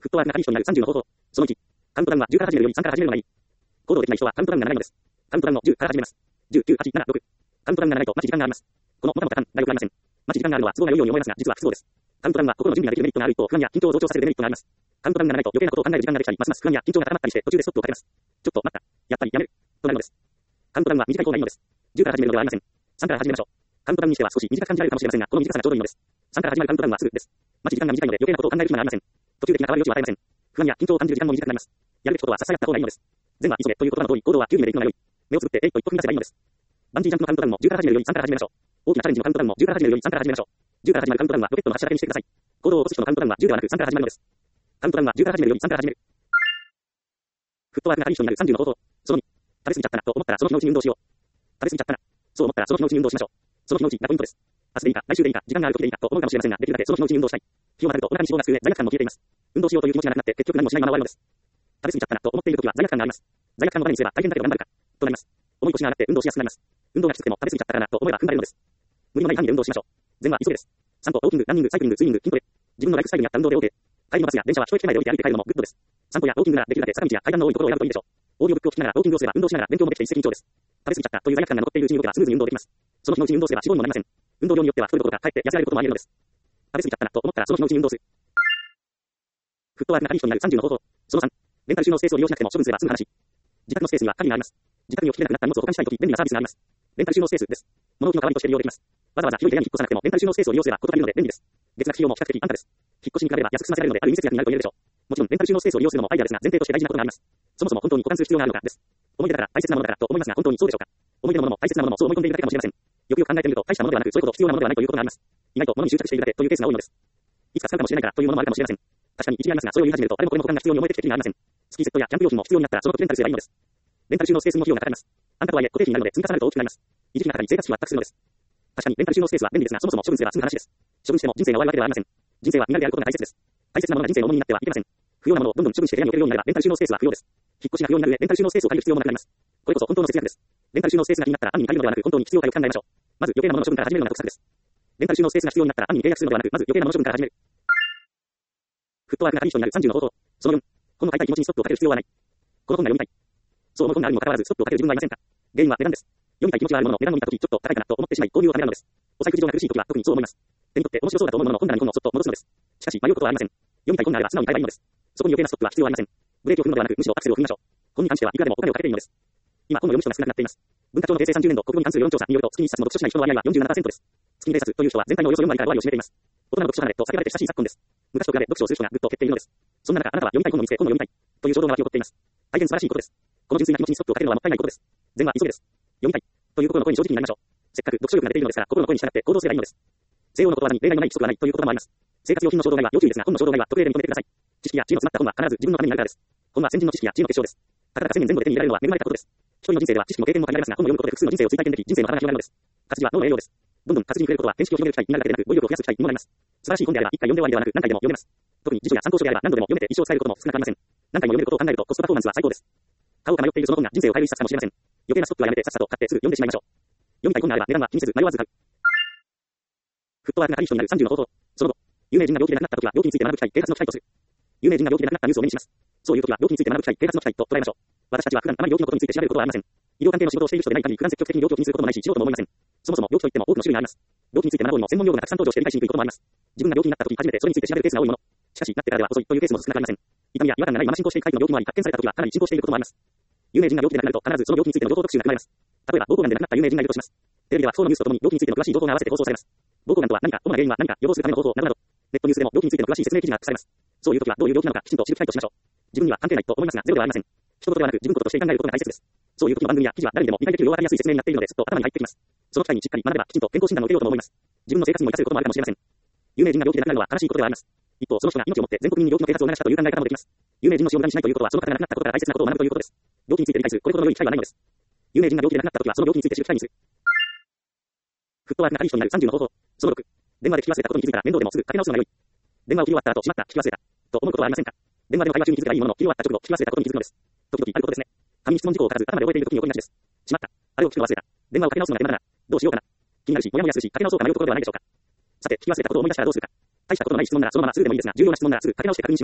フットワークが紙一になる30の方法。その1。カウントダウンは10から始めるより3から始めるのがいい。行動できない人はカウントダウンが長いのです。カウントダウンを10から始めます。10、9、8、7、6。カウントダウンが長いと待ち時間があります。このもたもた感がよくありません。待ち時間があるのは都合が良いように思いますが、実は不都合です。カウントダウンは心の準備ができるメリットがある一方、不安や緊張を増長させるデメリットがあります。カウントダウンが長いと余計なことを考える時間ができたり、ますます不安や緊張が高まったりして途中でストップをかけます。ちょっと待った。やっぱりやめる。となるのです。カウントダウンは短い方がいいのです。10から始めるのではありません。3から始めましょう。カウントダウンにしては少し短く感じられるかもしれませんが、この短さがちょうどいいのです。3から始まるカウントダウンはすぐです。待ち時間が短いので余計なことを考える暇がありません。途中的な変わり余地を与えません。不安や緊張を感じる時間も短くなります。やるべきことはさっさやった方がいいのです。善は急げという言葉の通り、行動は急にできるのが良い。目をつぶって一歩踏み出せばいいのです。バンジージャンプのカウントダウンも10から始めるより3から始めましょう。大きなチャレンジのカウントダウンも10から始めるより3から始めましょう。10から始まるカウントダウンはロケットの発射だけにしてください。行動を起こす人のカウントダウンは10ではなく3から始まるのです。カウントダウンは10から始めるより3から始める。フットワークが軽い人になる30の方法。その2。食べ過ぎちゃったなと思ったらその日のうちに運動しよう。食べ過ぎちゃったな。そう思ったらその日のうちに運動しましょう。その日のうちがポイントです。明日でいいか、来週でいいか、時間がある時でいいかと思うかもしれませんが、できるだけその日のうちに運動したい。日をまたぐとお腹に脂肪がつく上、罪悪感も消えています。運動しようという気持ちがなくなって結局何もしないまま終わるのです。食べ過ぎちゃったなと思っている時は罪悪感があります。罪悪感の前にすれば大変だけど頑張るか、となります。重い腰が上がって運動しやすくなります。運動がきつくても食べ過ぎちゃったからなと思えば踏ん張れるのです。無理のない範囲で運動しましょう。善は急げです。散歩、ウォーキング、ランニング、サイクリング、スイミング、筋トレ。自分のライフスタイルに合った運動で OK。帰りのバスや電車は一駅前で降りて歩いて帰るのもグッドです。散歩やウォーキングならできるだけ坂道や階段の多いところを選ぶといいでしょう。オーディオブックを聞きながらウォーキングをすれば運動しながら勉強もできて一石二鳥です。食べ過ぎちゃったという罪悪感が残っているうちに動けばスムーズに運動できます。その日のうちに運動すれば脂肪にもなりません。運動量によっては太ることがかえって痩せられることもあり得るのです。食べ過ぎちゃったなと思ったらその日のうちに運動する。フットワークが軽い人になる30の方法。その3。レンタル収納スペースを利用しなくても処分すれば済む話。自宅のスペースには鍵があります。自宅に置ききれなくなった荷物を保管したいとき便利なサービスがあります。レンタル収納スペースです。物置の代わりとして利用できます。わざわざ広い部屋に引っ越さなくてもレンタル収納スペースを利用すればことがいるので便利です。月額費用も比較的安価です。引っ越しに比べれば安く済ませられるのである意味節約になると言えるでしょう。もちろんレンタル収納スペースを利用するのもアイデアですが前提として大事なことがあります。そもそも本当に保管する必要があるのかです。思い出だから大切なものだからと思いますが本当にそうでしょうか。思い出のものも大切なものもそう思い込んでいるだけかもしれません。よくよく考えてみると大したものではなくそれほど必要なものではないということがあります。意外と物に執着しているだけというケースが多いのです。いつか使うかもしれないからというものもあるかもしれません。確かに一理ありますがそれを言い始めるとあれもこれも保管が必要に思えてきてきりがありません。スキーセットやキャンプ用品も必要になったらその時レンタルすればいいのです。レンタル収納スペースにも費用がかかります。安価とはいえ固定費になるので積み重なると大きくなります。維持費の中に生活費は圧迫するのです。確かにレンタル収納スペースは便利ですがそもそも処分すれば済む話です。処分しても人生が終わるわけではありません。人生は身軽であることが大切です。大切なものが人生の重荷になってはいけません。不要なものをどんどん処分して部屋に置けるようになればレンタル収納スペースは不要です。引っ越しが不要になる上レンタル収納スペースを借りる必要もなくなります。これこそ本当の節約です。レンタル収納スペースが気になったら安易に借りるのではなく本当に必要かを考えましょう。まず余計なものの処分から始めるのが得策です。レンタル収納スペースが必要になったら安易に契約するのではなくまず余計なものの処分から始める。フットワークが軽い人になる30の方法。その4。本の買いたい気持ちにストップをかける必要はない。この本が読みたい。そう思う本があるにもかかわらずストップをかける自分はいませんか。原因は値段です。読みたい気持ちはあるものの値段を見たときちょっと高いかなと思ってしまい購入をためらうのです。お財布事情が苦しいときは特にそう思います。手に取って面白そうだと思うものの本棚に本をそっと戻すのです。しかし迷うことはありません。読みたい本があれば素直に買えばいいのです。そこに余計なストップは必要ありません。ブレーキを踏むのではなくむしろアクセルを踏みましょう。本に関してはいくらでもお金をかけていいのです。今本の読む人が少なくなっています。文化庁の平成30年度国語に関する世論調査によると月に1冊も読書しない人の割合は 47% です。月に0冊という人は全体のおよそ4割から5割を占めています。大人の読書離れと避けられて親しい昨今です。昔と比べ読書をする人がぐっと減っているのです。そんな中あなたは読みたい本を見つけ本を読みたいという衝動が湧き起こっています。大変素晴らしいことです。この純粋な気持ちにストップをかけるのはもったいないことです。善は急げです。読みたいという心の声に正直になりましょう。せっかく読書力が出ているのですから心の声に従って行動すればいいのです。西欧のことわざに例外のない規則はないということもあります。生活用品の衝動買いは要注意ですが本の衝動買いは特例で認めてください。知識や知恵の詰まった本は必ず自分のためになるからです。本は先人の知識や知恵の結晶です。たかだか1000円前後で手に入れられるのは恵まれたことです。一人の人生では知識も経験も限られますが本を読むことで複数の人生を追体験でき人生の幅が広がるのです。活字は脳の栄養です。どんどん活字に触れることは見識を広げる機会になるだけでなく語彙力を増やす機会にもなります。素晴らしい本であれば一回読んで終わりではなく何回でも読めます。特に辞書や参考書であれば何度でも読めて一生使えることも少なくありません。何回も読めることを考えるとコストパフォーマンスは最高です。買おうか迷っているその本が人生を変える一冊かもしれません。余計なストップはやめてさっさと買ってすぐ読んでしまいましょう。読みたい本があれば値段は気にせず迷わず買う。フットワークが軽い人になる30の方法。その後、有名人が病気で亡くなった時は病気について学ぶ機会、啓発の機会とする。有名人が病気で亡くなったニュースを目にします。そういう時は病気について学ぶ機会、啓発の機会と捉えましょう。私たちは普段あまり病気のことについて調べることはありません。医療関係の仕事をしている人でない限り普段積極的に病気を気にすることもないし、しようとも思いません。そもそも病気といっても多くの種類があります。病気について学ぼうにも専門用語がたくさん登場して理解しにくいこともあります。自分が病気になった時初めてそれについて調べるケースが多いもの。しかし、なってからでは遅いというケースも少なくありません。痛みや違和感がないまま進行していくタイプの病気もあり、発見された時はかなり進行していることもあります。有名人が病気で亡くなると必ずその病気についての情報特集が組まれます。例えば、膀胱がんで亡くなった有名人がいるとします。テレビでは不幸のニュースとともに病気についての詳しい情報が合わせて放送されます。膀胱がんとは何か、主な原因は何か、予防するための方法などなど、ネットニュースでも病気についての詳しい説明記事がアップされます。そういう時はどういう病気なのかきちんと知る機会としましょう。自分には関係ないと思いますがゼロではありません。人事ではなく自分事として考えることが大切です。そういう時の番組や記事は誰にでも理解できるようわかりやすい説明になっているのですっと頭に入ってきます。その機会にしっかり学べばきちんと健康診断を受けようとも思います。自分の生活にも活かせることもあるかもしれません。有名人が病気で亡くなるのは悲しいことではあります。一方、その人が命をもって全国民に病気の啓発を促したという考え方もできます。有名人の死を無駄にしないということはその方が亡くなったことから大切なことを学ぶということです。病気について理解するこれほどの良い機会はないのです。有名人が病気で亡くなった時はその病気について知る機会にする。フットワークが軽い人になる30の方法。その6。電話で聞き忘れたことに気づいたら面倒でもすぐかけ直すのが良い。電話を切り終わった後しまった聞き忘れたと思うことはありませんか。電話での会話中に気づくがいいものの切り終わった直後聞き忘れたことに気づくのです。時々あることですね。紙に質問事項を書かず頭で覚えている時に起こりがちです。しまった。あれを聞くの忘れた。電話をかけ直すのが手間だな。どうしようかな。気になるし、もやもやするし、かけ直そうか迷うところではないでしょうか。さて、聞き忘れたことを思い出したらどうするか。大したことのない質問ならそのまますぐでもいいですが、重要な質問ならすぐかけ直して確認しましょう。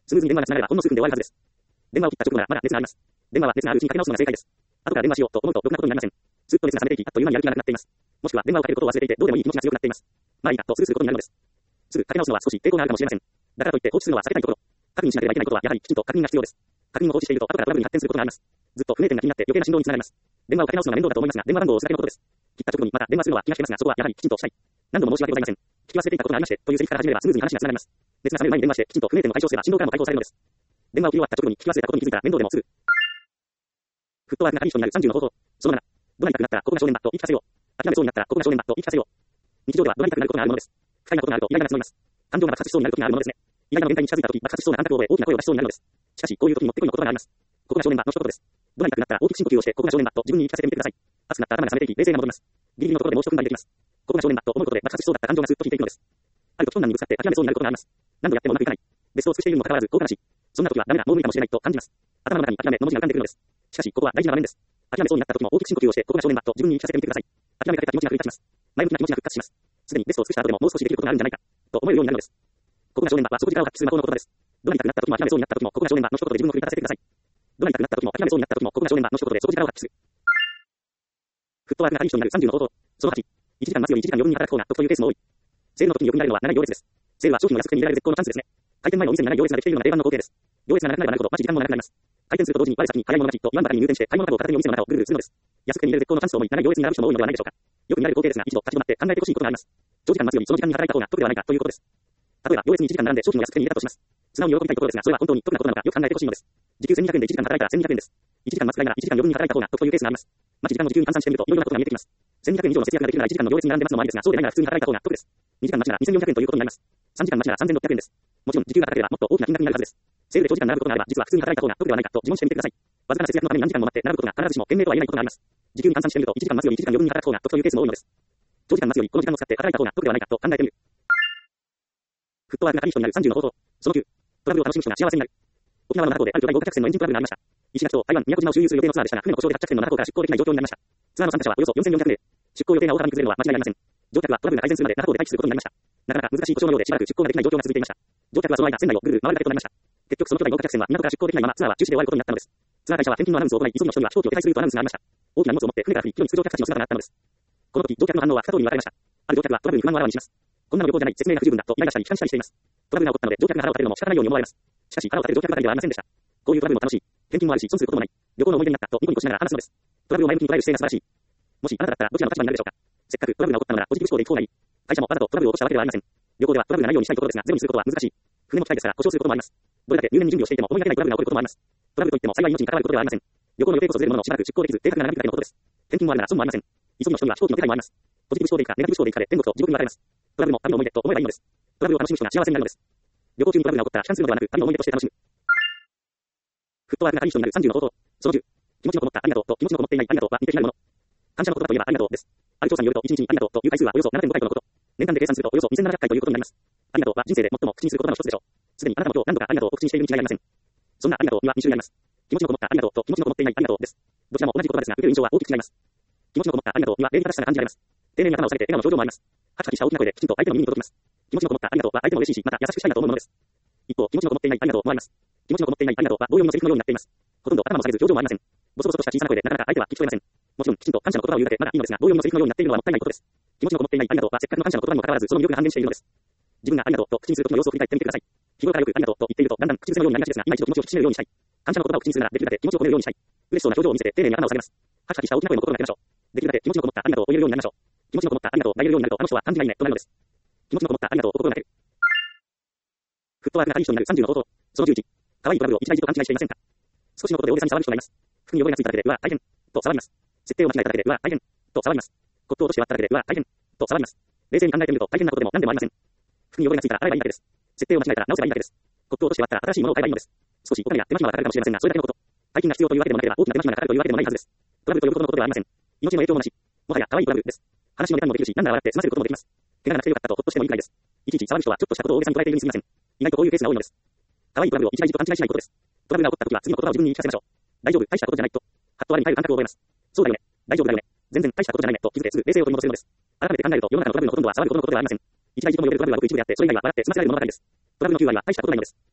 スムーズに電話が繋がればほんの数分で終わるはずです。電話を切った直後ならまだ熱があります。電話は熱があるうちにかけ直すのが正解です。後から電話しようと思うとろくなことになりません。ずっと熱が冷めていき、あっという間にやる気がなくなっています。もしくは電話をかけることを忘れていてどうでもいい気持ちが強くなっています。まあいいかとスルーすることになるのです。すぐかけ直すのは少し抵抗があるかもしれません。だからといって放置するのは避けたいところ。確認しなければいけないことはやはりきちんと確認が必要です。確認を放置していると後からトラブルに発展することがあります。ずっと不明点が気になって余計な振動につながります。電話をかけ直すのが面倒だと思いますが、電話番号を押すだけのことです。切った直後にまた電話するのは気が引けますが、そこはやはりきちんとしたい。何度も申し訳ございません。聞き忘れていたことがありまして、というセリフから始めればスムーズに話がつながります。熱が冷める前に電話して、きちんと不明点を解消すれば振動からも解放されるのです。電話を切り終わった直後に聞き忘れたことに気づいたら面倒でもする。フットワークがいい人になる30の方法。その7。怒鳴りたくなったらここが少年だと言い聞かせよう。諦めそうになったらここが少年だと言い聞かせよう。日常では怒鳴りたくなることがあるものです。不快なことがあるとイライラが募ります。感情が爆発しそうになる時があるものですね。イライラの限界に近づいた時、爆発しそうな感覚を覚え大きな声を出しそうになるのです。しかし、こういう時にもってこいの言葉があります。ここが少年だの一言です。怒鳴りたくなったら大きく深呼吸をして、ここが少年だと自分に言い聞かせてみてください。熱くなった頭が冷めていき、冷静が戻ります。ギリギリのところでもう一踏ん張りできます。ここが少年だと思うことで爆発しそうだった感情がずっと引いていくのです。ある時困難にぶつかって諦めそうになることがあります。何度やってもうまくいかない。ベストを尽くしているにもかかわらず、遠からしい。そんな時はダメだ、もう無理かもしれないと感じます。頭の中に諦めの文字が浮かんでくるのです。しかし、ここは大事な場面です。諦めそうになった時も大きく深呼吸をして、ここが少年だと自分に言い聞かせてみてください。諦めかけた気持ちが繰り返します。前向きな気持ちが復活します。すでにベストを尽くした後でももう少しできることがあるんじゃないか、と思えるようになるのです。ここが少年だは底力を発揮する魔法の言葉です。怒鳴りたくなった時も諦めそうになった時も、ここが少年だの一言で自分を奮い立たせてください。怒鳴りたくなった時も諦めそうになった時も、ここが少年だの一言で底力を発揮する。フットワークがいい人になる30の方法。その8。1時間待つより1時間余分に働く方が得というケースも多い。セールの時によく見られるのは長い行列です。セールは商品を安く手に入れられる絶好のチャンスですね。開店前のお店に長い行列ができているのが定番の光景です。行列が長くなればなるほど待ち時間も長くなります。開店すると同時に我先に早い者勝ちと言わんばかりに入店して買い物カゴを片手にお店の中をぐるぐるするのです。安く手に入れる絶好のチャンスと思い長い行列に並ぶ人も多いのではないでしょうか。よく見られる光景ですが、一度立ち止まって考えてほしいことがあります。長時間待つよりその時間に働いた方が得ではないかということです。例えば、行列に1時間並んで商品を安く手に入れたとします。素直に喜びたいところですが、それは本当に得なことなのかよく考えてほしいのです。時給1200円で1時間働いたら1200円です。1時間待つくらいなら1時間余分に働いた方が得というケースがあります。待ち時間の時給に換算してみると、いろいろなことが見えてきます。1200円以上の節約ができるなら1時間の行列に並んで待つのもありですが、そうでないなら普通に働いた方が得です。2時間待ちなら2400円ということになります。3時間待ちなら3600円です。もちろん、時給が高ければもっと大きな金額になるはずです。セールで長時間並ぶことがあれば、実は普通に働いた方が得ではないかと自問してみてください。わずかな節約のために何時間も待って並ぶことが必ずしも賢明とは言えないことがあります。時給に換算してみると、1時間待つより1時間余分に働く方が得というケースも多いのです。長時間待つよりこの時間を使って働いた方が得ではないかと考えてみる。フットワークがいい人になる30の方法。その9。トラブルを楽しむ人が幸せになる。沖縄の7港である巨大豪華客船のエンジントラブルがありました。石垣と台湾、宮古島を周遊する予定のツアーでしたが、船の故障で発着船の7港から出港できない状況になりました。ツアーの参加者はおよそ4400名。出港予定が大幅に崩れるのは間違いありません。乗客はトラブルが改善するまで7港で待機することになりました。なかなか難しい故障のようでしばらく出港ができない状況が続いていました。乗客はその間、船内をぐるぐる回るだけとなりました。結局その巨大豪華客船は港から出港できないままツアーは中止で終わることになったのです。ツアー会社は返金のアナウンスを行い、急ぎの人には飛行機を手配するとアナウンスがありました。大きな荷物を持って船から降り、広に通常客たちの姿があったのです。この時、乗客の反応は2通りに分かれました。ある乗客はトラブルに不満をあらわにします。こんなの旅行じゃない、説明が不十分だとイライラしたり批判したりしています。トラブルが起こったので乗客が腹を立てるのも仕方ないように思われます。しかし腹を立てる乗客ばかりではありませんでした。こういうトラブルも楽しい。返金もあるし、損することもない。旅行の思い出になったとニコニコしながら話すのです。トラブルを前向きに捉える姿勢が素晴らしい。もしあなただったらどちらの立場になるでしょうか。せっかくトラブルが起こったのならポジティブ思考で行く方がいい。会社もわざとトラブルを起こしたわけではありません。旅行ではトラブルがないようにしたいところですが、ゼロにすることは難しい。船も機械ですから故障することもあります。どれだけ入念に準備をしていても思いがけないトラブルが起こることもあります。トラブルといっても幸い命に関わることではありません。旅行の予定こそずれるもののしばらく出航できず、計画が長引くだけのことです。返金もあるなら損もありません。急ぎの人には飛行機の手配もあります。ポジティブ思考でいいか、ネガティブ思考でいいかで天国と地獄に分かれます。トラブルも旅の思い出と思えばいいのです。トラブルを楽しむ人が幸せになるのです。旅行中にトラブルが起こったら悲観するのではなく、旅の思い出として楽しむ。フットワークがいい人になる30の方法。その10。気持ちのこもったありがとうと気持ちのこもっていないありがとうは似て非なるもの。感謝の言葉といえばありがとうです。ある調査によると1日にありがとうという回数はおよそ 7.5 回とのこと。年間で計算するとおよそ2700回ということになります。ありがとうは人生で最も口にする言葉の一つでしょう。すでにあなたも今日何度かありがとうを口にしているに違いありません。そんなありがとうには2種類あります。気持ちのこもったありがとうと気持ちのこもっていないありがとうです。どちらも同じ言葉ですが、受ける印象は大きく違います。気持ちのこもったありがとうには礼儀正しさが感じられます。丁寧に頭を下げて笑顔の表情もあります。ハキハキした大きな声できちんと相手の耳に届きます。気持ちのこもったありがとうは相手も嬉しいし、また優しくしたいなと思うものです。一方、気持ちのこもっていないありがとうもあります。気持ちのこもっていないありがとうは同様のセリフのようになっています。ほとんど頭も下げず表情もありません。ボソボソとした小さな声でなかなか相手は聞き取れません。もちろんきちんと感謝の言葉を言うだけまだいいのですが、同様のセリフのようになっているのはもったいないことです。気持ちのこもっていないありがとうはせっかくの感謝の言葉にもかかわらずその魅力が半減しているのです。自分がありがとうと口にする時の様子を振り返ってみてください。日頃からよくありがとうと言っているとだんだん口癖のようになりがちですが、今一度気持ちを引き締めるようにしたい。感謝の言葉を口にするならできるだけ気持ちを込めるようにしたい。嬉しそうな表情を見せて丁寧に頭を下げます。ハキハキした大きな声の心がけましょう。できるだけ気持ちのこもったありがとうを言えるようになりましょう。気持ちのこもったありがとうが言えるようになるとあの人は感じがいいねとなるのです。気持ちのこもったありがとうを心がける。フットワークがいい人になる30の方法。その11。可愛いトラブルを一大事と勘違いしていませんか。少しのことで大げさに触る人がいます。服に汚れがついただけでうわ大変と触ります。設定を間違えただけでうわ大変と触ります。コップを落として割っただけでうわ大変と触ります。冷静に考えてみると大変なことでも何でもありません。服に汚れがついたら洗えばいいだけです。設定を間違えたら直せばいいだけです。コップを落として割ったら新しいものを買えばいいのです。少しお金や手間暇がかかるかもしれませんが、それだけのこと。大金が必要というわけでもなければ大きな手間暇がかかるというわけでもないはずです。トラブルということのことではありません。命の影響もなし。もはや可愛いトラブルです。話のネタにもできるし、なんなら笑って済ませることもできます。怪我がなくてよかったとほっとしてもいいくらいです。いちいち触る人はちょっとしたことを大げさに捉えているにすみません。意外とこういうケースが多いのです。可愛いトラブルを一大事と勘違いしないことです。トラブルが起こった時は次の言葉を自分に言い聞かせましょう。大丈夫、大したことじゃないと。ハッと割に入る感覚を覚えます。そうだよね。大丈夫だよね。全然大したことじゃないねと気づけすぐ冷静を取り戻せるのです。改めて考えると世の中のトラブルのほとんどは触ることのことではありません。一大事とも呼べるトラブルはごく一部であって、それ以外は笑って済ませられるものばかりです。トラブルの9割は大したことないのです。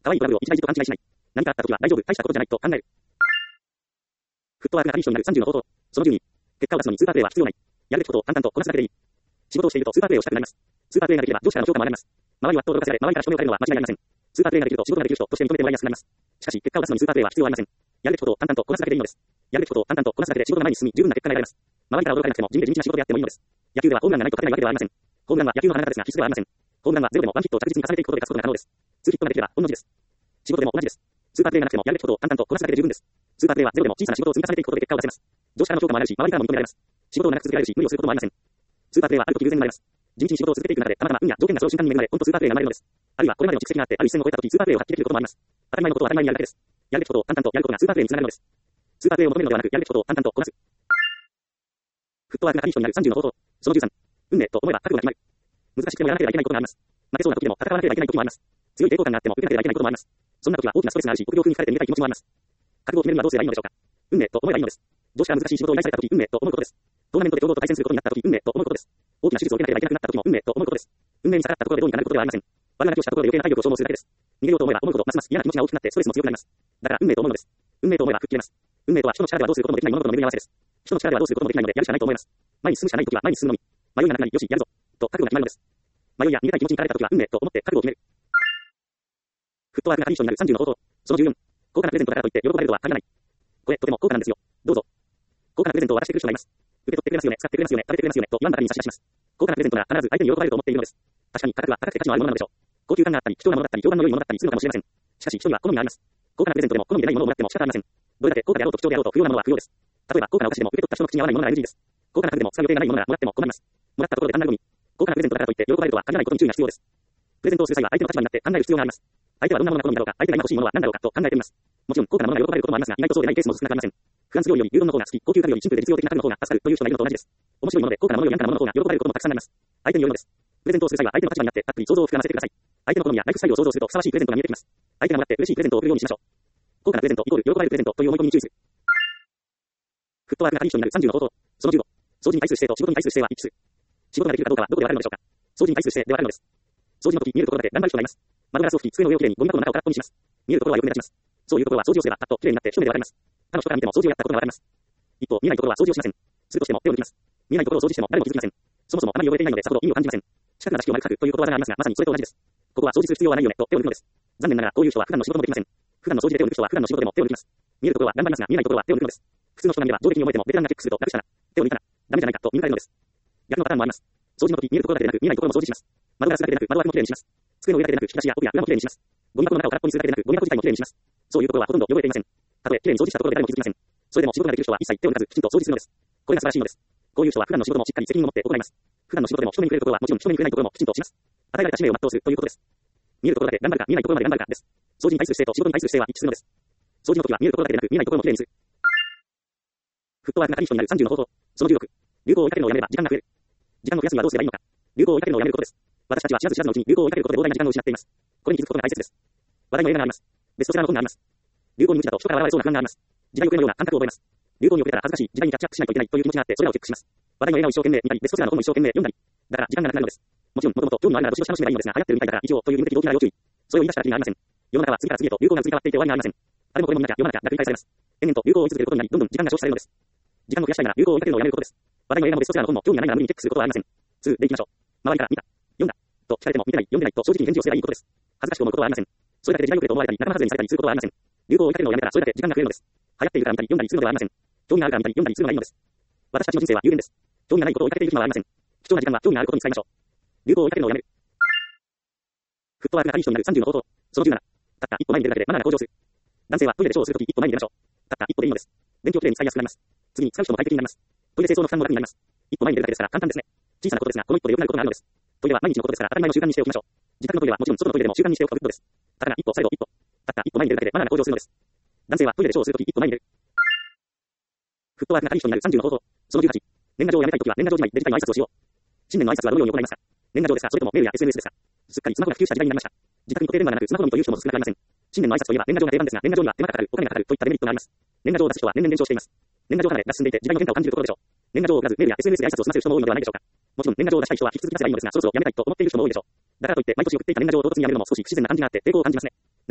可愛いトラブルを一大事と勘違いしない。何かあった時は大丈夫、大したことじゃないと考える。フットワークが対象になる30の方法。その12。結果を出すのにスーパープレイは必要ない。やるべきことを淡々とこなすだけでいい。仕事をしているとスーパープレイをしたくなります。スーパープレイができれば上司からの評価も上がります。周りは人を驚かせられ、周りから人目をされるのは間違いありません。スーパープレイができると仕事ができる人として認めてもらいやすくなります。しかし、結果を出すのにスーパープレイは必要ありません。やるべきことを淡々とこなすだけでいいのです。やるべきことを淡々とこなすだけで仕事が前に進み、十分な結果が得られます。周りから驚かれなくても、地味で地道な仕事でやってもいいのです。野球ではホームランがないと勝てないわけではありません。ホームランは野球の花形ですが必須ではありません。ホームランはゼロでもワンヒットを着実に重ねていくことで勝つことが可能です。2ヒットができれば御の字です。仕事でも同じです。スーパープレイがなくてもやるべきことを淡々とこなすだけで十分です。スーパープレイはゼロでも小さな仕事を積み重ねていくことで結果を出せます。上司からの評価もあるし、周りからも認められます。仕事を長く続けられるし、無理をすることもありません。スーパープレイはある時偶然になります。地道に仕事を続けていく中で、たまたま運や条件がその瞬間に恵まれ、本当スーパープレイが生まれるのです。あるいはこれまでの蓄積があって、ある一線を越えた時、スーパープレイを発揮できることもあります。当たり前のことを当たり前にやるだけです。やるべきことを淡々とやることがスーパープレイにつながるのです。スーパープレイを求めるのではなく、やるべきことを淡々とこなす。フットワークが対象になる30の方法。その13。運命と思えば覚悟が決まる。難しくてもやらなければいけないことがあります。負けそうな時でも戦わなければいけない時もあります。強い抵抗感があっても受けなければいけないこともあります。そんな時は大きなストレスがあるし、臆病風に疲れて逃げたい気持ちもあります。覚悟を決めるにはどうすればいいのでしょうか。運命と思えばいいのです。上司から難しい仕事を依頼された時、運命と思うことです。トーナメントで強豪と対戦することになった時、運命と思うことです。大きな手術を受けなければいけなくなった時も運命と思うことです。運命に逆らったところでどうにかなることではありません。我々がしたところで余計な体力を消耗するだけです。逃げようと思えば思うほどますます嫌な気持ちが大きくなってストレスも強くなります。だから運命と思うのです。運命と思えば吹っ切れます。運命とは人の力ではどうすることもできない物事の巡り合わせです。人の力ではどうすることもできないのでやるしかないと思います。前に進むしかない時は前に進むのみ。迷いがなくなり、よし、やるぞ。と覚悟が決まるのです。迷いや逃げたい気持ちに駆られた時は運命と思って覚悟を決める。フットワークが対象になる30の方法。その14。高価なプレゼントだからといって喜ばれるとは限らない。これとても高価なんですよ。どうぞ。高価なプレゼントを渡してくる人がいます。受け取ってくれますよね、使ってくれますよね、食べてくれますよね、と言わんばかりに差し出します。高価なプレゼントなら必ず相手に喜ばれると思っているのです。確かに価格は高くて価値のあるものなのでしょう。高級感があったり、貴重なものだったり、評判の良いものだったりするのかもしれません。しかし人には好みがあります。高価なプレゼントでも好みでないものをもらっても仕方ありません。どれだけ高価であろうと貴重であろうと不要なものは不要です。例えば高価なお菓子でも受け取った人の口に合わないものが NG です。高価な服でも使う予定がないものならもらっても困ります。もらったところで単なるゴミ。高価なプレゼントだからといって喜ばれるとは限らないことに注意が必要です。プレゼントをする際は相手の立場になって考える必要があります。相手はどんなものが好みだろうか、相手が今欲しいものは何だろうかと考えてみます。もちろん高価なものが喜ばれることもありますが、意外とそうでないケースも少なくありません。フランス料理より牛丼の方が好き、高級家具よりシンプルで実用的な家具の方が助かるという人がいるのと同じです。面白いもので高価なものより安価なものの方が喜ばれることもたくさんあります。相手によるのです。プレゼントをする際は相手の立場になってたっぷり想像を膨らませてください。相手の好みやライフスタイルを想像するとふさわしいプレゼントが見えてきます。相手がもらって嬉しいプレゼントを送るようにしましょう。高価なプレゼントイコール喜ばれるプレゼントという思い込みに注意する。フットワークが対象になる30の方法。その15。掃除に対する姿勢と仕事に対する姿勢は一致する。仕事ができるかどうかはどこでわかるのでしょうか。掃除に対する姿勢でわかるのです。掃除の時見えるところだけ頑張る人がいます。窓ガラスを拭き、机の上をきれいにゴミ箱の中を空っぽにします。見えるところはよく目立ちます。そういうところは掃除をすればパッときれいになって一目でわかります。他の人から見ても掃除をやったことがわかります。一方、見ないところは掃除をしません。するとしても手を抜きます。見ないところを掃除しても誰も気づきません。そもそもあまり汚れていないのでさほど意味を感じません。近くなしきを丸く書くということわざがありますが、まさにそれと同じです。ここは掃除する必要はないよねと手を抜くのです。残念ながらこういう人は普段の仕事もできません。普段の掃除で手を抜く人は普段の仕事でも手を抜きます。見えるところは頑張りますが、見えないところは手を抜くのです。普通の人が見れば上出来に思えてもベテランがチェックすると楽したな、手を抜いたな、ダメじゃないかと見抜かれるのです。逆のパターンもあります。掃除の時見えるところだけでなく見えないところも掃除します。窓ガラスだけでなく窓枠もきれいにします。机の上だけでなく引き出しや奥や裏もきれいにします。ゴミ箱の中を空っぽにするだけでなくゴミ箱自体もきれいにします。そういうところはほとんど汚れていません。たとえきれいに掃除したところで誰も気づきません。それでも仕事ができる人は一切手を抜かずきちんと掃除するのです。これが素晴らしいのです。こういう人は普段の仕事もしっかり責任を持って行います。普段の仕事でも人に触れるところはもちろん人に触れないところもきちんとします。与えられた使命を全うするということです。見えるところだけ頑張るか見えないところまで頑張るかです。掃除に対する姿勢と仕事に対する姿勢は一致するのです。掃除の時は見えるところだけでなく見えないところもきれいにする。フットワークが対象になる30の方法。その16。流行を追いかけるのをやめれば時間が増える。時間の増やすにはどうすればいいのか。流行を追いかけるのをやめることです。私たちは知らず知らずのうちに流行を追いかけることで膨大な時間を失っています。これに気づくことが大切です。話題の映画があります。ベストセラーの本があります。流行に無知だと人から笑われそうな不安があります。時代遅れのような感覚を覚えます。流行に遅れたら恥ずかしい、時代にキャッチアップしないといけないという気持ちがあってそれらをチェックします。話題の映画を一生懸命見たり、ベストセラーの本も一生懸命読んだり。だから時間がなくなるのです。もちろんもともと興味のあるならどしどし楽しめばいいのですが、流行ってるみたいだから一応という無理的動機なら要注意。それを言い出したら意味がありません。世の中は次から次へと流行が移り変わっていて終わりがありません。あれもこれも見なきゃ世の中が繰り返されます。延々と流行を追い続けることになり、どんどん時間が消費されるのです。時間を増やしたいなら流行を追いかけるのをやめることです。話題の映画もベストセラーの本も興味がないなら無理にチェックすることはありません。2でいきましょう。周りから見た、読んだと聞かれても見てない、読んでないと正直に返事をすればいいことです。恥ずかしく思うことはありません。それだけで時代遅れと思われたり、仲間外れにされたりすることはありません。流行を追いかけるのをやめたらそれだけ時間が増えるのです。流行っているから見たり読んだりするのではありません。興味があるから見たり読んだりするのがいいのです。私たちの人生は有限です。興味がないことを追いかけている暇はありません。貴重な時間は興味があることに使いましょう。流行を追いかけるのをやめる。フットワークが対象になる30の方法。その17。たった一歩前に出るだけでマナーが向上する。男性はトイレでショーをするとき一歩前に出ましょう。たった一歩でいいのです。電気をきれいに使いやすくなります。次に使う人も快適になります。トイレ清掃の負担も楽になります。一歩前に出るだけですから簡単ですね。小さなことですが、この一歩で良くなることがあるのです。トイレは毎日のことですから当たり前の習慣にしておきましょう。自宅のトイレはもちろん外のトイレでも習慣にしておくとグッドです。ただ一歩、再度一歩。たった一歩前に出るだけでマナーが向上するのです。男性はトイレでショーをするとき一歩前に出る。フットワークが対象になる30の方法。その18。年賀状をやめたいときは年賀状じまいで次回の挨拶をしよう。新年の挨拶はどのように行いますか。年賀状ですか、それともメールや SNS ですか。すっかりスマホが普及した時代になりました。自宅に固定電話がなくスマホのみという人も少なくありません。新年の挨拶といえば年賀状が定番ですが、年賀状には手間がかかる、お金がかかるといったデメリットがあります。年賀状を出す人は年々減少しています。年賀状離れが進んでいて時代の変化を感じるところでしょう。年賀状を送らずメールや SNS で挨拶を済ませる人も多いのではないでしょうか。もちろん年賀状を出したい人は引き続き出せばいいのですが、そろそろやめたいと思っている人も多いでしょう。だからといって毎年送っていた年賀状を唐突にやめるのも少し不自然な感じがあって抵抗を感じますね。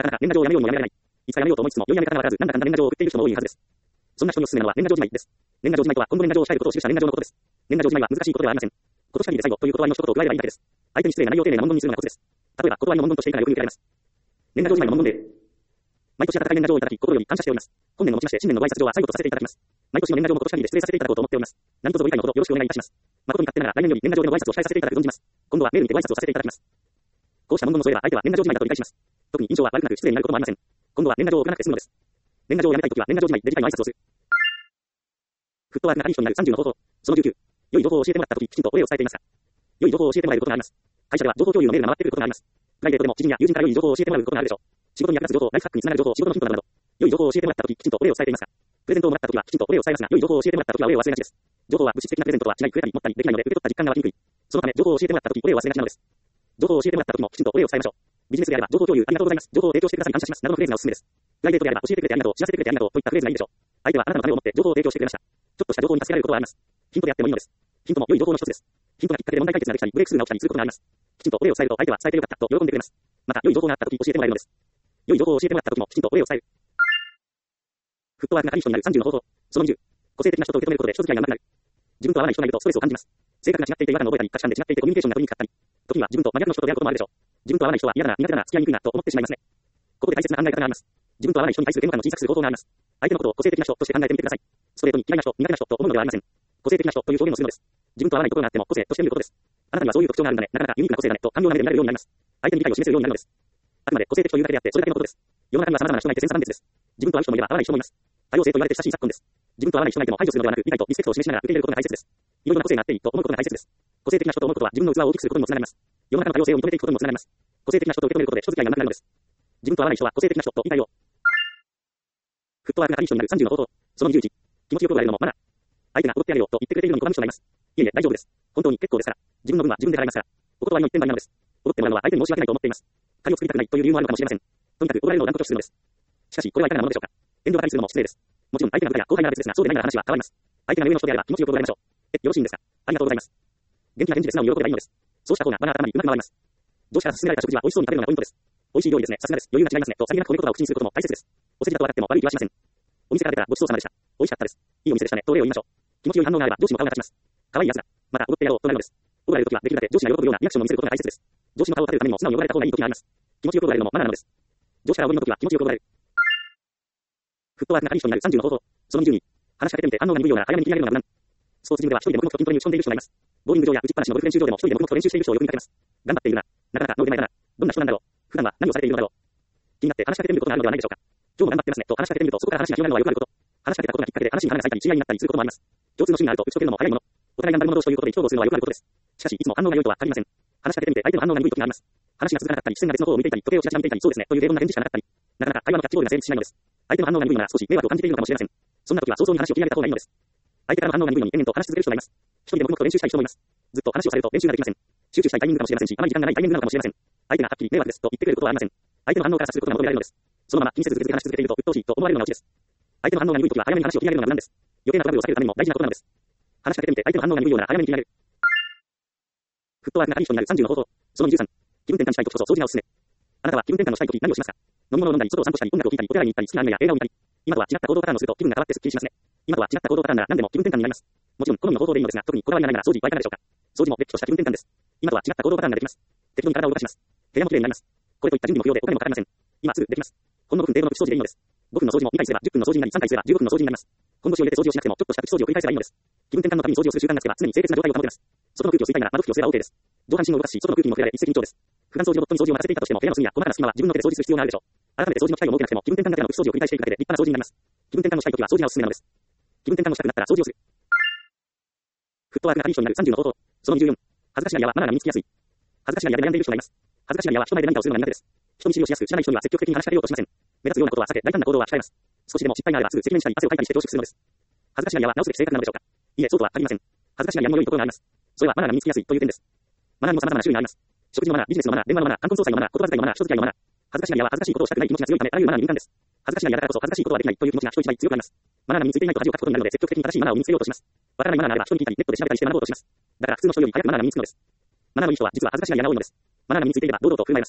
なかなか年賀状をやめようにもやめられない。いつかやめようと思いつつも、良いやめ方がわからず、なんだかんだ年賀状を送っている人も多いはずです。そんな人におすすめなのは年賀状じまいです。年賀状じまいとは、今後年賀状を控えることを記した年賀状のことです。年賀状じまいは難しいことではありません。今年限りで最後という断りの一言を加えればいいだけです。相手に失礼な内容を丁寧な文言にするのがコツです。例えば、断りの文言として以下がよく見受けられます。年賀状じまいの文言で、毎年温かい年賀状をいただき、心より感謝しております。本年をもちまして新年のご挨拶状は最後とさせていただきます。毎年の年賀状も今年限りで失礼させていただこうと思っております。何卒ご理解のほどよろしくお願いいたします。誠に勝手ながら来年より年賀状でのご挨拶を控えさせていただく存じます。今度はメールにてご挨拶をさせていただきます。こうした文言の添えば相手は年賀状じまいだと理解します。特に印象は悪くなく失礼になることもありません。今度は年賀状を送らなくて済むのです。年賀状をやめたいときは年賀状じまいで次回の挨拶をする。フットワークがいい人になる30の方法。その19。良い情報を教えてもらったとききちんとお礼を伝えていますか？良い情報を教えてもらえることがあります。会社では情報共有のメールが回ってくることがあります。プライベートでも知人や友人から良い情報を教えてもらうことがあるでしょう。仕事に役立つ情報、ライフハックにつながる情報、仕事のヒントなどなど。良い情報を教えてもらったとききちんとお礼を伝えていますか？プレゼントをもらったときはきちんとお礼を伝えますが、良い情報を教えてもらったときはお礼を忘れがちです。情報は物質的なプレゼントとは違い、くれたり持ったりできないので受け取った実感が湧きにくい。そのため情報を教えてもらったときお礼を忘れがちなのです。情報を教えてもらったときもきちんとお礼を伝えましょう。ビジネスであれば情報共有ありがとうございます。情報を提供してくださり感謝します。などのフレーズがおすすめです。プライベートであれば教えてくれてありがとう、知らせてくれてありがとうといったフレーズがいいでしょう。相手はあなたのためを思って情報を提供してくれました。ちょっとした情報に助けられることはあります。ヒントであってもいいのです。ヒントも良い情報の一つです。ヒントがきっかけで問題解決ができたり、ブレイクスルーが起きたりすることがあります。きちんとお礼を伝えると相手は伝えてよかったと喜んでくれます。また良い情報があったとき教えてもらえるのです。良い情報を教えてもらったときもきちんとお礼を伝える。フットワークがいい人になる30の方法。その20。個性的な人と受け止めることで人付き合いが上手くなる。自分と合わない人がいるとストレスを感じます。性格が違っていて違和感を覚えたり、価値観で違っていてコミュニケーションが取りにくかったり、時には自分と真逆の人と出会うこともあるでしょう。自分と合わない人は嫌だな、苦手だな、付き合いにくいなと思ってしまいますね。ここで大切な考え方があります。自分と合わない人に対する嫌悪感を小さくする方法があります。相手のことを個性的な人として考えてみてください。ストレートに嫌いな人、苦手な人と思うのではありません。個性的な人という表現をするのです。自分と合わないところがあっても個性として見ることです。あなたにはそういう特徴があるんだね、なかなかユニークな個性だねと寛容な目で見られるようになります。相手に理解を示せるようになるのです。あくまで個性的というだけであってそれだけのことです。世の中には様々な人がいて千差万別です。自分と合う人もいれば合わない人もいます。多様性と言われて親しい昨今です。自分と合わない人がいても排除するのではなく、理解とリスペクトを示しながら受け入れることが大切です。いろいろな個性があっていいと思うことが大切です。個性的な人と思うことは自分の器を大きくすることにもつながります。世の中の多様性を認めていくことにもつながります。個性的な人と受け止めることで人付き合いがなくなるのです。自分と合わない人は個性的な人と言いたいよ。フットワークがいい人になる30の方法。その21。気持ちよく言われるのもマナー。相手が踊ってやれよと言ってくれているのに拒む人がいます。いえいえ、大丈夫です。本当に結構ですから。自分の分は自分で払いますから。お断りの一点張りなのです。踊ってもらうのは相手に申し訳ないと思っています。借りを作りたくないという理由もあるのかもしれません。とにかく踊られるのを断固拒否するのです。しかし、これはいかがなものでしょうか。遠慮ばかりするのも失礼です。もちろん相手が部下や後輩なら別ですが、そうでないなら話は変わります。相手が上の人であれば気持ちよく踊られましょう。よろしいんですか。ありがとうございます。元気な返事で素直に喜べばいいのです。そうした方が場が頭にうまく回ります。上司から勧められた食事は美味しそうに食べるのがポイントです。美味しい料理ですね。さすがです。余裕が違いますね。とさりげなく褒め言葉を口にすることも大切です。お世辞だと笑っても悪い気はしません。お店から出たらごちそうさまでした。美味しかったです。いいお店でしたね。と礼を言いましょう。気持ちよい反応があれば上司も顔が立ちます。可愛いやつだ。また踊ってやろうとなるのです。踊られるときはできるだけ上司が喜ぶようなリアクションを見せることが大切です。上司の顔を立てるためにも素直に踊られた方がいいときがあります。気持ちよく踊られるのもマナーなのです。上司から踊りのときは気持ちよく踊られる。フットワークがいい人になる30の方法。その22。話しかけてみて反応が鈍いような早めに切り上げるのが無難。スポーツジムでは一人で黙々と筋トレに打ち込んでいる人がいます。ボーリング場や打ちっぱなしのゴルフ練習場でも一人で黙々と練習している人をよく見かけます。頑張っているな。なかなかの腕前だな。どんな人なんだろう。普段は何をされているのだろう。気になって話しかけてみることがあるのではないでしょうか。今日も頑張ってますねと話しかけてみるとそこから話が広がるのはよくあること。話しかけたことがきっかけで話に花が咲いたり知り合いになったりすることもあります。共通の趣味があると打ち解けるのも早いもの。お互い頑張る者同士ということで意気投合するのはよくあることです。しかしいつも反応が良いとは限りません。話しかけてみて相手の反応が鈍い時があります。話が続かなかったり視線が別の方を見ていたり時計をちらちら見ていたりそうですねという平凡な返事しかなかったりなかなか会話のキャッチボールが成立しないのです。相手の反応が鈍いのなら少し迷惑を感じているのかもしれません。そんな時は早々に話を切り上げた方がいいのです。相手からの反応が鈍いのに延々と話し続ける人がいます。一人で黙々と練習したい人もいます。ずっと話をされると練習ができません。集中したいタイミングかもしれませんし、あまり時間がないタイミングなのかもしれません。相手がはっきり迷惑ですと言ってくれることはありません。相手の反応から察することが求められるのです。そのまま気にせずずっと話し続けていると鬱陶しいと思われるのがオチです。相手の反応が鈍いときは早めに話を切り上げるのが無難です。余計なトラブルを避けるためにも大事なことなのです。話しかけてみて相手の反応が鈍いようなら早めに切り上げる。フットワークがいい人になる30の方法。その23。気分転換したいときこそ掃除がおすすめ。あなたは気分転換をしたいとき何をしますか。飲み物を飲んだり、外を散歩したり、音楽を聴いたり、お手洗いに行ったり、好きなアニメや映画を見たり。今とは違った行動パターンをすると気分が変わってスッキリしますね。今とは違った行動パターンなら何でも気分転換になります。もちろん好みの方法でいいのですが、特にこだわりがないなら掃除はいかがでしょうか。掃除もれっきとした気分転換です。今とは違った行動パターンができます。適度に体を動かします。部屋もきれいになります。これといった準備も不要でお金もかかりません。今すぐできます。ほんの5分程度の口掃除でいいのです。5分の掃除も2回すれば10分の掃除になり3回すれば15分の掃除になります。今度を入れて掃除をしなくてもちょっとした口掃除を繰り返せばいいのです。気分転換のために掃除をする習慣がつけば常に清潔な状態を保てます。外の空気を吸いたいなら窓拭きをすれば OK です。上半身を動かし、外の空気にも触れられ一石二鳥です。普段掃除ロボットに掃除を任せていたとしても部屋の隅や細かな隙間は自分の手で掃除する必要があるでしょう。改めて掃除の機会を設けなくても気分転換がてらの口掃除を繰り返していくだけで立派な掃除になります。気分転換をしたいときは掃除がおすすめなのです。気分転換をしたくなったら掃除をする。フットワークがいい人になる30の方法。その24。恥ずかしがり屋はマナーが身につきやすい。恥ずかしがり屋で悩んでいる人がいます。恥ずかしがり屋は人前で何かをするのが苦手です。人見知りをしやすく、知らない人には積極的に話しかけようとしません。目立つようなことは避け、大胆な行動は控えます。少しでも失敗があればすぐ責任したり汗をかいたりして恐縮するのです。恥ずかしがり屋は直すべき性格なのでしょうか。いえ、そうとは限りません。恥ずかしがり屋にも良いところがあります。それはマナーが身につきやすいという点です。マナーにも様々な種類があります。食事のマナー、ビジネスのマナー、電話のマナー、冠婚葬祭のマナー、言葉遣いのマナー、人付き合いのマナー。恥ずかしがり屋は恥ずかしいことをしたくない気持ちが強いため、あらゆるマナーに敏感です。恥ずかしがり屋だからこそ恥ずかしいことはできないという気持ちが人一倍強くなります。マナーが身についていないと恥をかくことになるので、積極的に正しいマナーを身につけようとします。わからないマナーがあれば人に聞いたり、ネットで調べたりして学ぼうとします。だから普通の人より早くマナーが身につくのです。マナーのいい人は実は恥ずかしがり屋が多いのです。マナーが身についていれば堂々と振る舞います。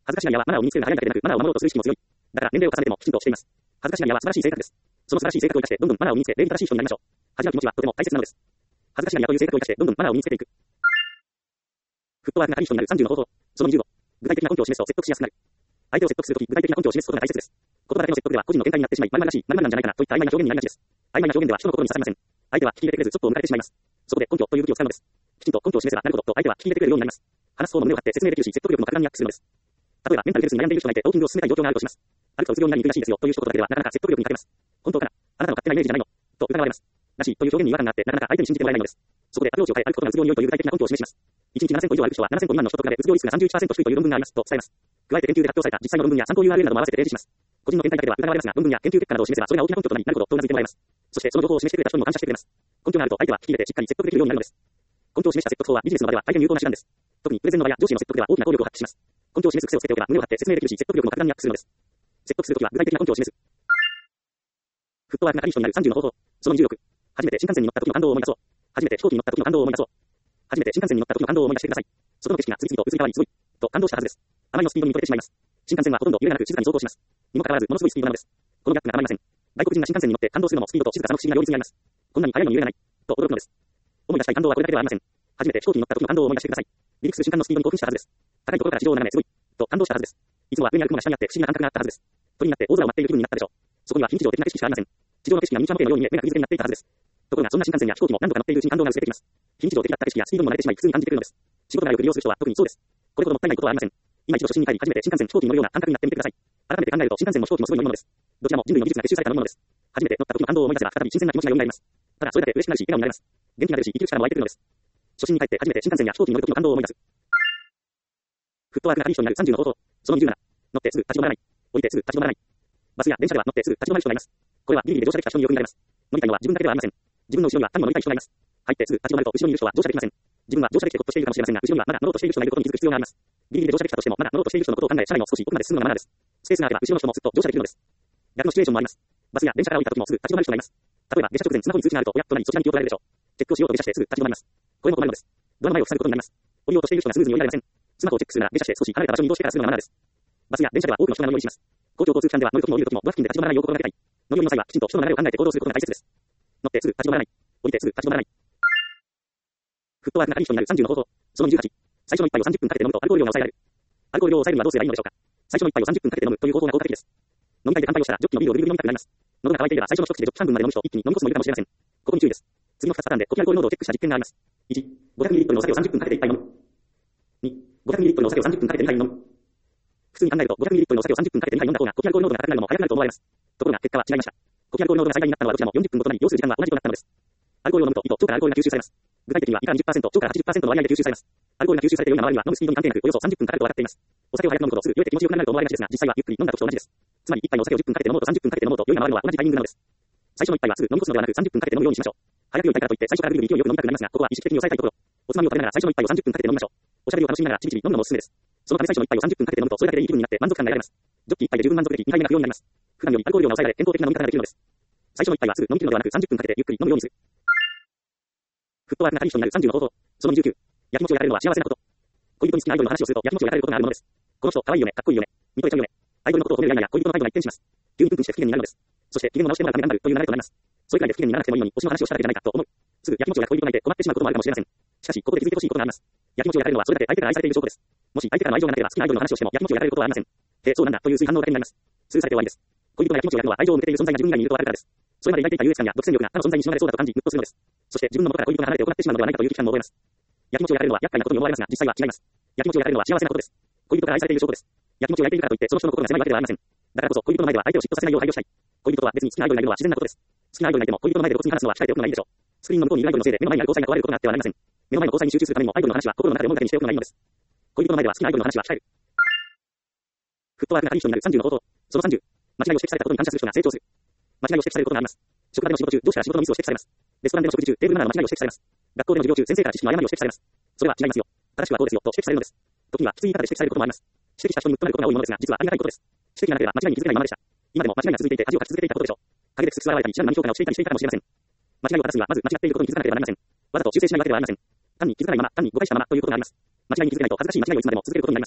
恥ずかしがり屋はマナーを身につけるが早いだけでなく、マナーを守ろうとする意識も強い。だから年齢を重ねてもきちんとしています。恥ずかしがり屋は素晴らしい性格です。その素晴らしい性格を生かしてどんどんマナーを身につけ、礼儀正しい人になりましょう。恥じらう気持ちはとても大切なのです。恥ずかしがり屋という性格を生かしてどんどんマナーを身につけていく。フットワークが軽い人になる30の方法。その25。具体的な根拠を示すと説得しやすくなる。相手を説得するとき、具体的な根拠を示すことが大切です。言葉だけの説得では個人の見解になってしまい、〇〇らしい、〇〇なんじゃないかなといった曖昧な表現になりがちです。曖昧な表現では人の心に刺さりません。相手は聞き入れてくれず、ちょっとを抜かれてしまいます。そこで根拠という武器を使うのです。きちんと根拠を示せばなるほどと相手は聞き入れてくれるようになります。話す方も胸を張って説明できるし、説得力も格段にアップするのです。例えば、メンタルヘルスに悩んでいる人がいて、ウォーキングを進めたい状況があるとします。歩くとうつ病になりにくいらしいですよという一言だけではなかなか説得力に欠けます。本当かな、あなたの勝手なイメージじゃないのと疑われます。らしいという表現に違和感があって、なかなか相手に信じてもらえないのです。そこでアプローチを変え、歩くことがうつ病に良いという具体的な根拠を示します。1日7000歩以上歩く人は7000歩未満の人と比べうつ病リスクが 31% 低いという論文がありますと伝えます。加えて研究で発表された実際の論文や参考 URL なども合わせて提示します。個人の見解だけでは疑われますが、論文や研究結果などを示せばそれが大きな根拠となり、なるほどとうなずいてもらえます。そしてその情報を示してくれた人にも感謝してくれます。根拠があると相手は聞き入れてしっかり説得できるようになるのです。根拠を示した説得法はビジネスの場では大変有効な手段です。特にプレゼンの場や上司の説得では大きな効力を発揮します。根拠を示す癖をつけておけば胸を張って説明できるし、説得力も格段にアップするのです。説得するときは具体的な根拠を示す。フットワークが軽い人になる30の方法。その26。初めて新幹線に乗った時の感動を思い出そう。初めて飛行機に乗った時の感動を思い出そう。初めて新幹線に乗った時の感動を思い出してください。外の景色が次々と移り変わりすごいと感動したはずです。あまりのスピードに見とれてしまいます。新幹線はほとんど揺れがなく静かに走行します。にもかかわらずものすごいスピードなのです。このギャップがたまりません。外国人が新幹線に乗って感動するのもスピードと静かさの不思議な両立にあります。こんなに速いのに揺れがないと驚くのです。思い出したい感動はこれだけではありません。初めて飛行機に乗った時の感動を思い出してください。離陸する瞬間のスピードに興奮したはずです。高いところから地上を眺めすごいと感動したはずです。いつもは上にある雲が下にあって不思議な感覚があったはずです。鳥になって大空を舞っている気分になったでしょう。そこには非日常的な景色しかありません。地上の景色がミニチュア模型のように見え目が釘付けになっていたはずです。ところがそんな新幹線や飛行機も何度か乗っているうちに感動が薄れてきます。非日常的だった景色やスピードにも慣れてしまい苦痛に感じてくるのです。仕事がよく利用する人は特にそうです。これほどもったいないことはありません。今一度初心に帰り初めて新幹線飛行機に乗るような感覚になってみてください。改めて考えると新幹線も飛行機もすごい乗り物です。どちらも人類の技術が結集された乗り物です。初めて乗った時の感動を思い出せば再び新鮮な気持ちが蘇ります。ただそれだけ嬉しくなるし笑顔になれます。元気が出るし生きる力も湧いてくるのです。初心に帰って初めて新幹線や飛行機に乗る時の感動を思い出す。フットワークが軽い人になる30の方法。その27。乗ってすぐ立ち止まらない。降りてすぐ立ち止まらない。バスや電車では乗ってすぐ立ち止まる人がいます。これはギリギリで乗車できた人によく見られます。乗りたいのは自分だけではありません。自分の後ろには他にも乗りたい人がいます。入ってすぐ立ち止まると後ろにいる人は乗車できません。自分は乗車できてほっとしているかもしれませんが、後ろにはまだ乗ろうとしている人がいることに気づく必要があります。ギリギリで乗車できたとしてもまだ乗ろうとしている人のことを考え車内を少し奥まで進むのがマナーです。スペースがあれば後ろの人もずっと乗車できるのです。逆のシチュエーションもあります。バスや電車から降りた時もすぐ立ち止まる人がいます。例えば下車直前スマホに通知があるとおやっとなりそちらに気を取られるでしょう。チェックをしようと下車してすぐ立ち止まります。これも困るのです。ドアの前を塞ぐことになります。降りようとしている人がスムーズに降りられません。スマホをチェックするなら下車して少し離れた場所に移動してからするのがマナーです。バスや電車では多くの人が乗り降りします。公共交通機関では乗る時も降りる時もドア付近で立ち止まらないよう心がけたい。乗り降りの際はきちんと人の流れを考えて行動することが大切です。乗ってすぐ立ち止まらない。降りてすぐ立ち止まらない。フットワークが軽い人になる30の方法。その18。最初の一杯を30分かけて飲むとアルコール量が抑えられる。アルコール量を抑えるにはどうすればいいのでしょうか。最初の一杯を30分かけて飲むという方法が効果的です。飲み会で乾杯をしたらジョッキのビールをぐるぐる飲みたくなります。喉が渇いていれば最初の一口でジョッキ半分まで飲む人一気に飲み干すもいるかもしれません。ここに注意です。次の2つパターンでコピーアルコール濃度をチェックした実験があります。1、500ml のお酒を30分かけて1杯飲む。2、500ml のお酒を30分かけて2杯飲む。普通に考えると 500ml のお酒を30分かけて2杯飲んだ方がコピーアルコール濃度が高くなるのも早くなると思われます。ところが結果は違いました。コピーアルコール濃度が最大になったのはどちらも40分となり要する時間は同じとなったのです。アルコールを飲むと胃と腸からアルコールが吸収されます。具体的には胃から 20%、腸から 80% の割合で吸収されます。アルコールが吸収されているような周りは飲むスピードに関係なくおよそ30分かかると分かっています。お酒を早く飲むとすぐ酔えて気持ちよくなると思われがちですが、実際はゆっくり飲んだ時と同じです。つまり1杯のお酒を10分かけて飲もうと30分かけて飲もうと酔いが回るのは同じタイミングなのです。最初の1杯はすぐ飲み干すのではなく30分かけて飲むようにしましょう。早く酔いたいからといって最初からぐるぐる勢いよく飲みたくなりますが、ここは意識的に抑えたいところ。おつまみを食べながら最初の1杯を30分かけて飲みましょう。おしゃべりを楽しみながらちびちび飲むのもおすすめです。そのため最初の1杯を30分かけて飲むとそれだけでいい気分になって満足感が得られます。ジョッキ1杯で十分満足でき2杯目が不要になります。普段よりアルコール量が抑えられ健康的な飲み方ができるのです。最初の1杯はすぐ飲み切るのではなく30分かけてゆっくり飲むようにする。フットワークが軽い人になる30の方法。その29。やきもちをやれるのは幸せなこと。恋人に好きなアイドルの話をするとやきもちをやれることがあるものです。この人可愛いよね、かっこいいよね、見とれちゃうよね。アイドルのことを褒めるやいや恋人の態度が一転します。急にプンプンして不機嫌になるのです。そして機嫌を直してもらうため頑張るという流れとなります。それくらいで不機嫌にならなくてもいいのに推しの話をしただけじゃないかと思う。すぐやきもちをやる恋人がいて困ってしまうこともあるかもしれません。しかしここで気づいてほしいことがあります。やきもちをやれるのはそれだけ相手から愛されている証拠です。もし相手からの愛情がなければ好きなアイドルの話をしてもやきもちをやれることはありません。そうなんだという推反応だけになります。スルーされて終わりです。恋人がやきもちをやるのは愛情を向けている存在が自分以外にいるとあるからです。それまで抱いていた優越感や独占力が他の存在にしまれそうだと感じムッとするのです。そして自分の元から恋人が離れて行ってしまうのではないかという危機感も覚えます。やきもちをやれるのは厄介なことに思われますが実際は違います。やきもちをやれるのは幸せなことです。恋人から愛されている証拠です。やきもちを焼いているからといってその人の心が狭いわけではありません。だからこそ恋人の前では相手を嫉妬させないよう配慮したい。恋人とは別に好きなアイドルがいるのは自然なことです。好きなアイドルがいても恋人の前で露骨に話すのは控えておくのがいいでしょう。スクリーンの向こうにいるアイドルのせいで目の前にある交際が壊れることがあってはなりません。目の前の交際に集中するためにもアイドルの話は心の中で思うだけにしておくのがいいのです。恋人の前では好きなアイドルの話は控える。フットワークが軽い人になる30の方法。その30。間違いを指摘されたことに感謝する人が成長する。間違いを指摘されることがあります。職場での仕事中、上司から仕事のミスを指摘されます。レストランでの食事中、テーブルマナーの間違いを指摘されます。学校での授業中、先生から知識の誤りを指摘されます。それは違いますよ。正しくはこうですよと指摘されるのです。時にはきつい言い方で指摘されることもあります。指摘した人にムッとなることが多いものですが、実はありがたいことです。指摘がなければ間違いに気づけないままでした。今でも間違いが続いていて恥をかき続けていたことでしょう。陰でくすくす笑われたり知らぬ間に評価をしていたりしていたかもしれません。間違いを正すにはまず間違っていることに気づかなければなりません。わざと修正しないわけではありません。単に気づかないまま、単に誤解したままということがあります。間違いに気づけないと恥ずかしい間違いをいつまでも続けることになります。し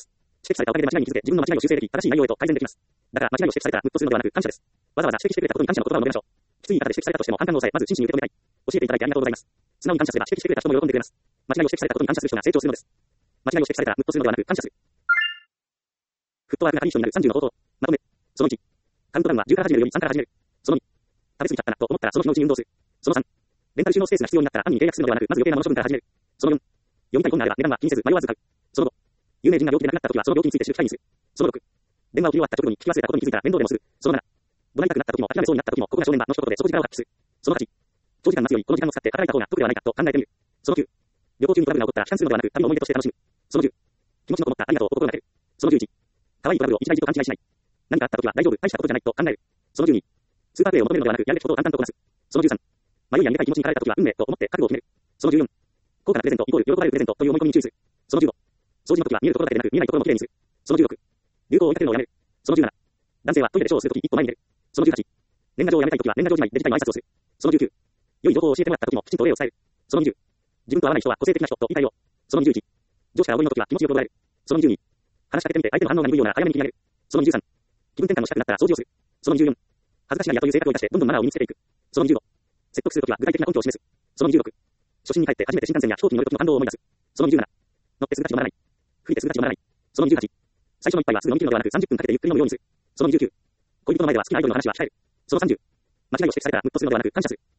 摘されたおかげで間違いに気づけ、自分の間違いを修正でき、正しい内容へと改善できます。だから間違いを指摘されたらムッとするのではなく感謝です。わざわざ指摘してくれたことに感謝の言葉を述べましょう。きつい言い方で指摘されたとしても反感を抑え、まず真摯に受け止めたい。教えていただいてありがとうございます。素直に感謝すれば指摘してくれた人も喜んでくれます。間違いを指摘されたことに感謝する人が成長するのです。間違いを指摘されたらムッとするのではなく感謝する。フットワークがいい人になる30の方法。まとめ。その1。カウントダウンは10から始めるより3から始める。その2。食べ過ぎちゃったなと思ったらその日のうちに運動する。その3。レンタル収納スペースが必要になったら案に契約するのではなく、まず余計なもの処分から始める。その4。読みたい本があれば値段は気にせず迷わず買う。その5。有名人が病気で亡くなった時はその病気について知る機会にする。その6。電話を切り終わった直後に聞き忘れたことに気づいたら面倒でもする。その7。怒鳴りたくなった時も諦めそうになった時もここが正念場の一言でその時間を発揮する。その8。長時間待つよりこの時間を使って働いた方が得ではないかと考えてみる。その9。旅行中にトラブルが起こったら悲観するのではなく旅の思い出として楽しむ。その10。気持ちのこもったありがとうを心がける。その11。可愛いトラブルを一大事と勘違いしない。何かあった時は大丈夫、大したことじゃないと考える。その12。スーパープレイを求めるのではなくやるべきことを淡々とこなす。その13。迷いや逃げたい気持ちに駆られた時は運命と思って覚悟を決める。その14。高価なプレゼントイコール喜ばれるプレゼントという思い込みに注意する。その15。掃除の時は見えるところだけでなく見えないところもきれいにする。その16。流行を追いかけるのをやめる。その17。男性はトイレでショーをするとき一歩前に出る。その18。年賀状をやめたいときは年賀状じまいデジタルの挨拶をする。その19。良い情報を教えてもらったときもきちんとお礼を伝える。その20。自分と合わない人は個性的な人と言いたいよ。その21。上司からおごりのときは気持ちよく怒られる。その22。話しかけてみて相手の反応が鈍いような早めに切り上げる。その23。気分転換のしたくなったら掃除をする。その24。恥ずかしがり屋という性格を生かしてどんどんマナーを身につけていく。その25。説得するときは具体的な根拠を示す。その26。初心に帰って初めて新幹線や飛行機に乗るときの感動を思い出す。その27。乗ってすぐ立ち止まらない。吹いてすぐ立ち止まらない。その28。最初の一杯はすぐ飲み切るのではなく30分かけてゆっくり飲むようにする。その29。恋人の前では好きなアイドルの話は控える。その30。間違いを指摘されたらムッとするのではなく感謝する。